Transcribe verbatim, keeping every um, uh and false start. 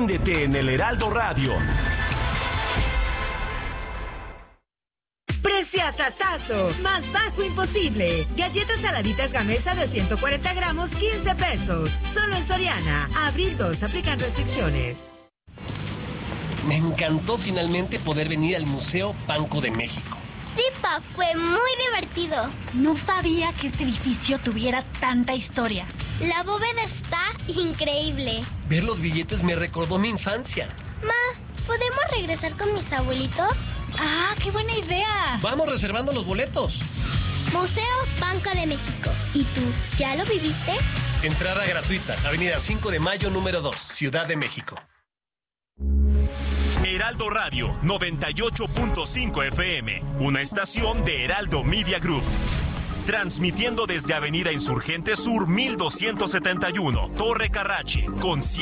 Préndete en el Heraldo Radio. Preciazatazo, más bajo imposible. Galletas saladitas Gamesa de ciento cuarenta gramos, quince pesos. Solo en Soriana. Abril dos, aplican restricciones. Me encantó finalmente poder venir al Museo Banco de México. Sí, Pa, fue muy divertido. No sabía que este edificio tuviera tanta historia. La bóveda está increíble. Ver los billetes me recordó mi infancia. Ma, ¿podemos regresar con mis abuelitos? ¡Ah, qué buena idea! Vamos reservando los boletos. Museo Banco de México. ¿Y tú, ya lo viviste? Entrada gratuita, Avenida cinco de Mayo, número dos, Ciudad de México. Heraldo Radio, noventa y ocho punto cinco F M, una estación de Heraldo Media Group. Transmitiendo desde Avenida Insurgente Sur, mil doscientos setenta y uno, Torre Carrache, con